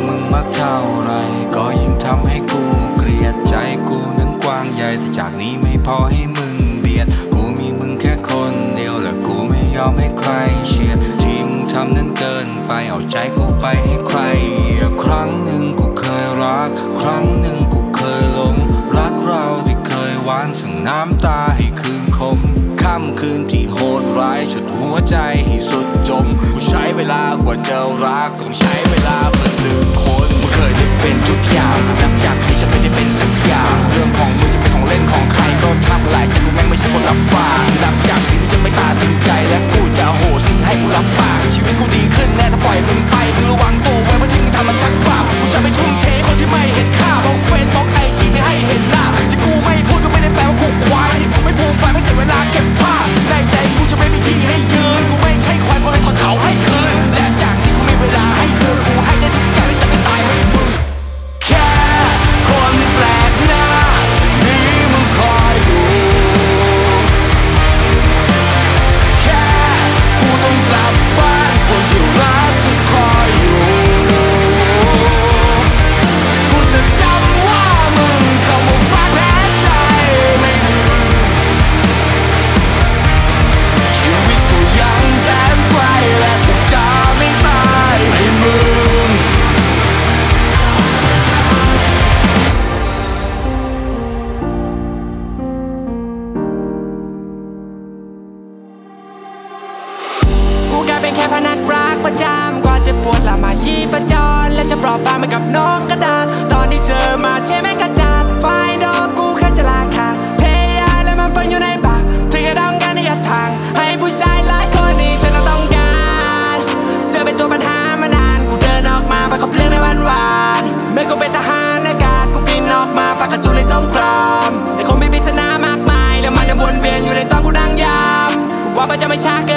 มึงมากเท่าไรก็ยิ่งทำให้กูเกลียดใจกูนั้นกว้างใหญ่แต่จากนี้ไม่พอให้มึงเบียดกูมีมึงแค่คนเดียวและกูไม่ยอมให้ใครเฉียดที่มึงทำนั้นเกินไปเอาใจกูไปให้ใครเหยียบครั้งหนึ่งกูเคยรักครั้งหนึ่งกูเคยหลงรักเราที่เคยหวานสั่งน้ำตาให้คืนคมค่ำคืนที่โหดร้ายฉุดหัวใจให้สุดจมกูใช้เวลากว่าจะรักต้องใช้เวลาเพื่อลืมคนมึงเคยได้เป็นทุกอย่างแต่นับจากนี้จะไม่ได้เป็นสักอย่างเรื่องของมึงจะเป็นของเล่นของใครก็ทำอะไรใจกูแม่งไม่ใช่คนรับฟังนับจากนี้จะไม่ตาตึงใจและกูจะโหสิให้กูรับปากชีวิตกูดีขึ้นแน่ถ้าปล่อยมึงไปมึงระวังตัวไว้เพราะที่มึงทำมันชักบาปกูจะไปทุ่มเทคนที่ไม่เห็นค่าบล็อกเฟซบล็อกไอจีไม่ให้เห็นหน้าที่กูไม่พูดก็ไม่ได้แปลว่ากูควายที่กูไม่ฟูมไฟไม่เสียเวลาเก็บผ้าในใจกูจะไม่มีที่ให้ยืนกูไม่ใช่ควายกูเลยถอดเขาให้คืนและจากนี้กูมีเวลาให้ยืนกูให้ได้ทุกอย่างจะไม่ตายให้มึงแค่คนแปลกหน้าจะมีมึงคอยดูแค่กูต้องกลับบ้านคนที่รักกูคอยอยู่กูจะจำว่ามึงเข้ามาฟังแพ้ใจไม่ลืมชีวิตกูยังแสนไกลและกูจะไม่ตายให้มึงกูกลายเป็นแค่พนักรักประจำกว่าจะปวดละมาชีพจรและฉันเปราะบางเหมือนกับนกกระดาษตอนที่เจอมาเทแม่งกระจัดไฟดอกกูแค่จะราคาเทยาและมันเปิ้ลอยู่ในปากเธอแค่ต้องการในยัดทางให้ผู้ชายหลายคนนี้เธอต้องการเสื้อเป็นตัวปัญหามานานกูเดินออกมาประกอบเรื่องในวันวานเมื่อกูเป็นทหารและกาดกูบินออกมาประกาศสู้ในสงครามแต่คงมีปริศนามากมายแล้วมันยังวนเวียนอยู่ในตอนกูนั่งยามกูว่ามันจะไม่ช้า